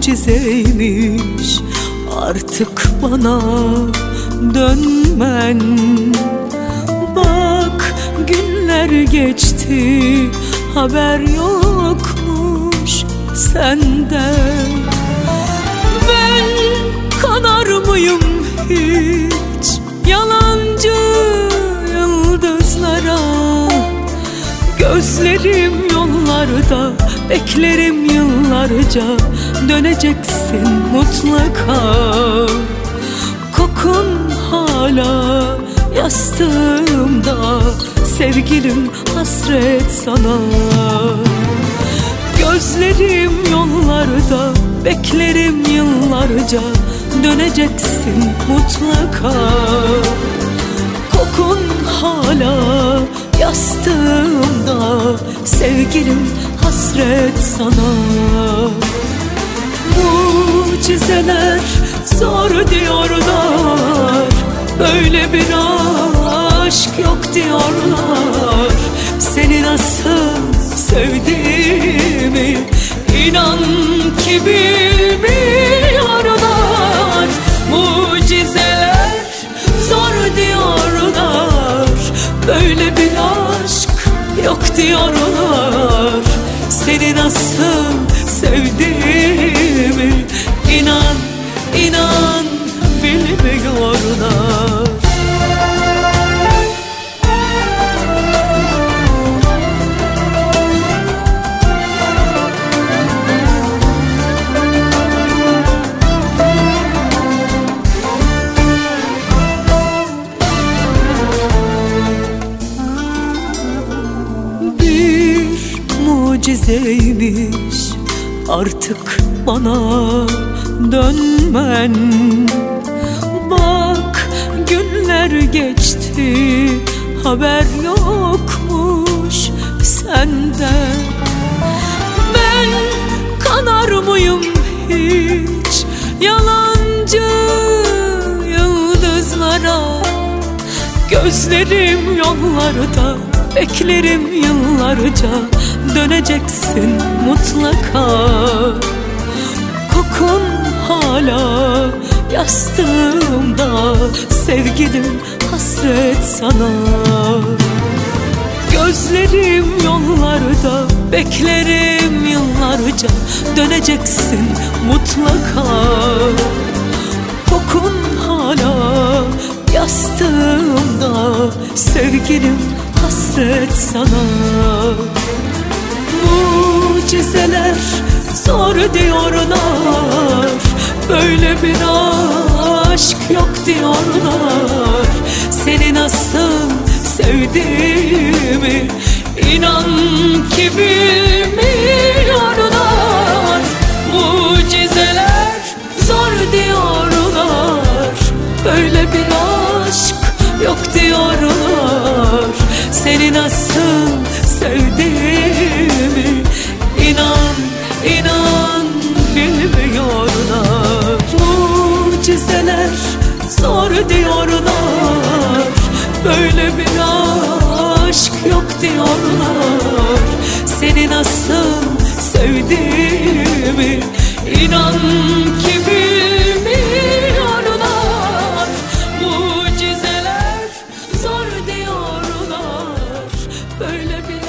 mucizeymiş artık bana dönmen. Bak günler geçti, haber yokmuş senden. Ben kanar mıyım hiç yalancı yıldızlara? Gözlerim yollarda, beklerim yıllarca, döneceksin mutlaka. Kokun hala yastığımda, sevgilim hasret sana. Gözlerim yollarda, beklerim yıllarca, döneceksin mutlaka. Kokun hala yastığımda, sevgilim hasret sana. Mucizeler zor diyorlar, böyle bir aşk yok diyorlar. Seni nasıl sevdiğimi inan ki bilmiyorlar. Mucizeler zor diyorlar, böyle bir aşk yok diyorlar. Seni nasıl sevdiğimi inan, inan bilmiyorlar. Mucizeymiş artık bana dönmen. Bak günler geçti, haber yokmuş senden. Ben kanar mıyım hiç yalancı yıldızlara? Gözlerim yollarda, beklerim yıllarca, döneceksin mutlaka. Kokun hala yastığımda, sevgilim hasret sana. Gözlerim yollarda, beklerim yıllarca, döneceksin mutlaka. Kokun hala yastığımda, sevgilim hasret sana. Mucizeler zor diyorlar, böyle bir aşk yok diyorlar. Seni nasıl sevdiğimi inan ki bilmiyorlar. Mucizeler zor diyorlar, böyle bir aşk yok diyorlar. Seni nasıl sevdiğimi inan, inan bilmiyorlar. Mucizeler zor diyorlar, böyle bir aşk yok diyorlar. Seni nasıl sevdiğimi inan ki bilmiyorlar. Mucizeler zor diyorlar, böyle bir